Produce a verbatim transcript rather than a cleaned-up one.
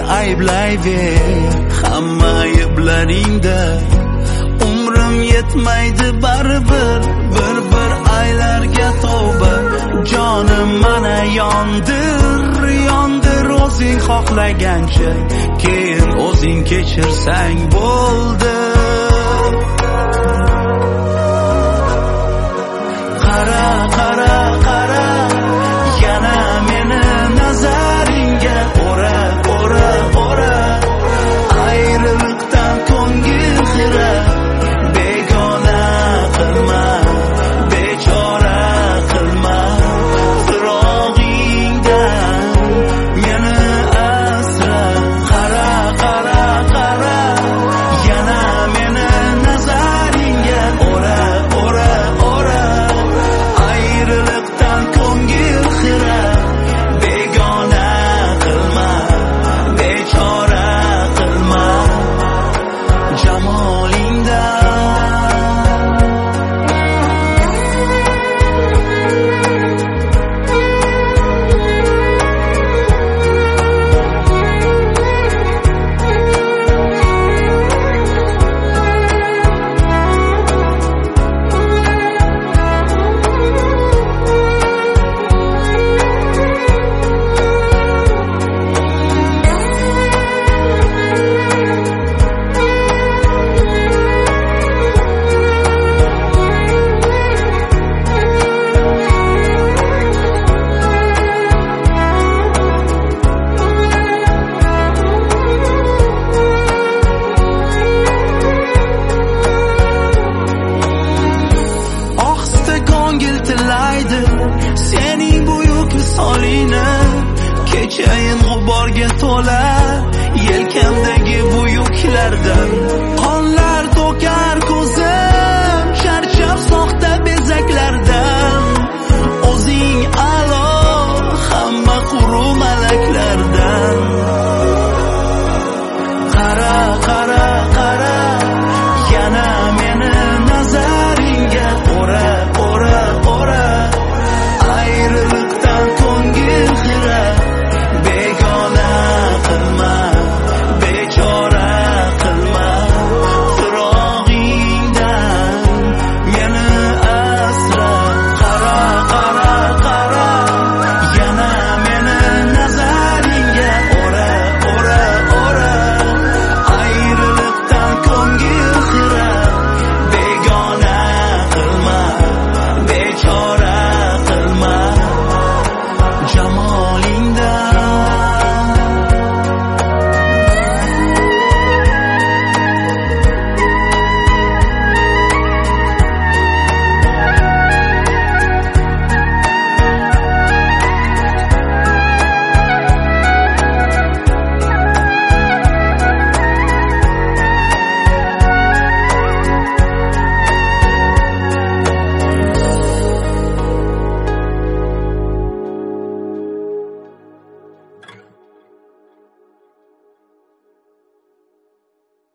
ayblayver hamma ayblaringda. Umrim yetmaydi baribir bir bir aylarga tavba. Jonim mana yondir yondir o'zing xohlagancha, keyin o'zing kechirsang bo'ldi. Qara qara qara yana meni nazaringga ora ora ora. Ayriliqdan ko'ngil xira, begona qilma bechora qilma. Firog'ingdan meni asra. Qara qara qara yana meni nazaringga ora ora ora. Ayriliqdan ko'ngil xira, begona qilma bechora qilma. Jamolingdan sening buyuk misolingni. Kechayin g'uborga to'la yelkamdagi buyuklardan. Qonlar to'kar ko'zim charchab soxta bezaklardan. O'zing a'lo hamma quru malaklardan. Qara qara